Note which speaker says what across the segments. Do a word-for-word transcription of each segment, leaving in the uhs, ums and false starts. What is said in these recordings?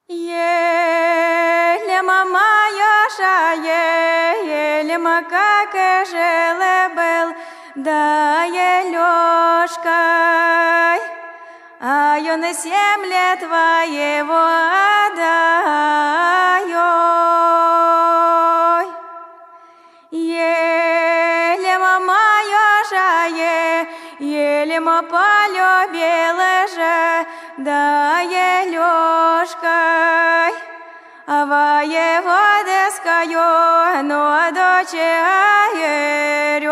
Speaker 1: Елема моя шае, елема как и желебел, да елёшкой, а я на семь лет твоего отдаю. Елема моя шае, елема полюбила же, да елёшкой, а воеводескою, но дочерёй.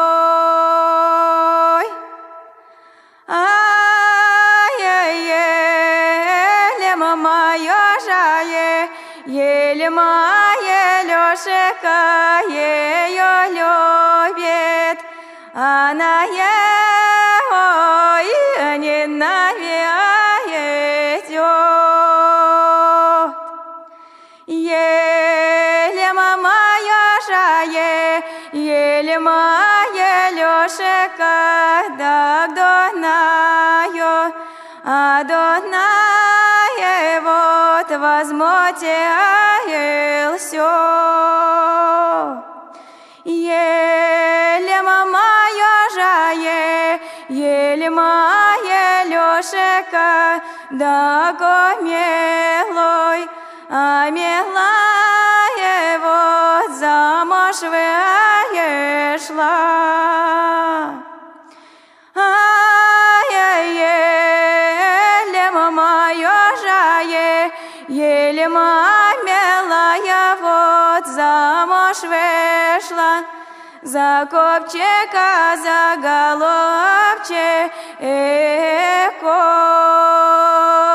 Speaker 1: Ай-елема моя жае, елема елёшка её любит, она его ненавидит. Елема моя жае, елема елёшка, да Донаю, а Донае вот возмутил всё. Елема моя жае, елема елёшка, да гомелой, а милая вот замуж вышла. Ай-елема моя жае, елема милая вот замуж вышла, за копчика, за голубчика.